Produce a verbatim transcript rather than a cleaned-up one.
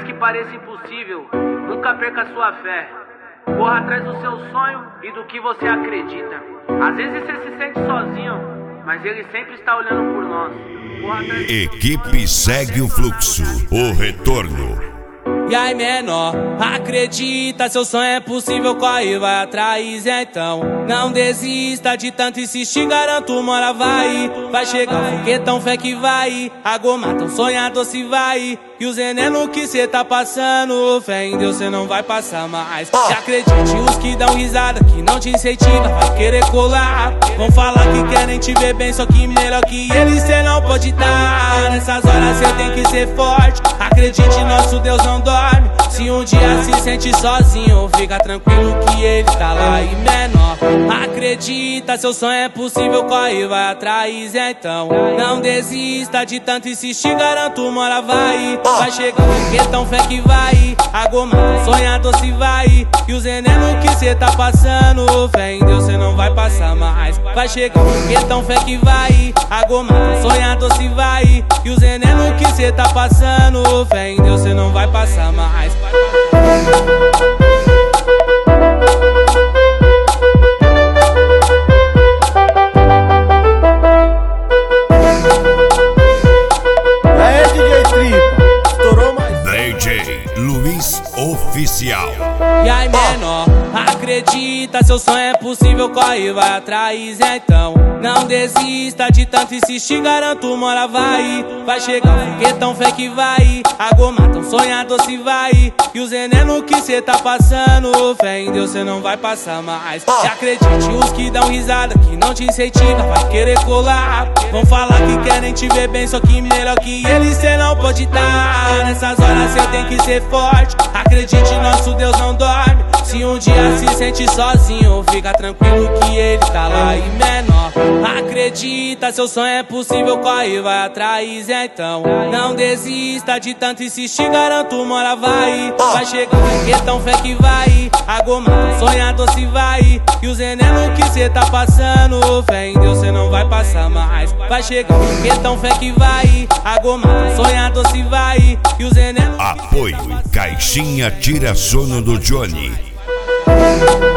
que pareça impossível, nunca perca sua fé. Corra atrás do seu sonho e do que você acredita. Às vezes você se sente sozinho, mas ele sempre está olhando por nós. Corra atrás... Equipe Segue o Fluxo, o retorno. E aí, menor, acredita, seu sonho é possível, corre, vai atrás, então não desista de tanto insistir, garanto, uma hora vai. Vai chegar o foguetão, fé que vai. A goma tão sonhador se vai. E o veneno que cê tá passando, fé em Deus cê não vai passar mais. E acredite, os que dão risada, que não te incentiva, vai querer colar. Vão falar que querem te ver bem, só que melhor que eles cê não pode dar. Nessas horas cê tem que ser forte. Acredite, nosso Deus não dorme. Se um dia se sente sozinho, fica tranquilo que ele tá lá. E menor, acredita, seu sonho é possível, corre, vai atrás, então não desista de tanto insistir, garanto, uma hora vai. Vai chegar o foguetão, fé que vai. A goma sonhador se vai. E o veneno que cê tá passando, fé em Deus cê não vai passar mais. Vai chegar o foguetão, fé que vai. A goma sonhador se vai. E o veneno que cê tá passando, fé em Deus cê não vai passar mais. D J Luiz Oficial. E aí, menor, acredita, seu sonho é possível, corre, vai atrás, então não desista de tanto insistir, garanto, uma hora vai. Vai chegar o foguetão, fé que vai. A goma tão sonhador se vai. E o veneno que cê tá passando, fé em Deus cê não vai passar mais. E acredite, os que dão risada, que não te incentiva, vai querer colar. Vão falar que querem te ver bem, só que melhor que eles cê não pode dar. Nessas horas cê tem que ser forte. Acredite, nosso Deus não dorme. Se um dia se sente sozinho, fica tranquilo que ele tá lá. E menor, acredita, seu sonho é possível, corre, vai atrás, então não desista de tanto insistir, garanto, uma hora vai. Vai chegar o foguetão, fé que vai. A goma sonhador se vai. E o veneno que cê tá passando, fé em Deus cê não vai passar mais. Vai chegar o foguetão, fé que vai. A goma sonhador se vai. E o veneno... Apoio Caixinha Tira Sono do Johnny.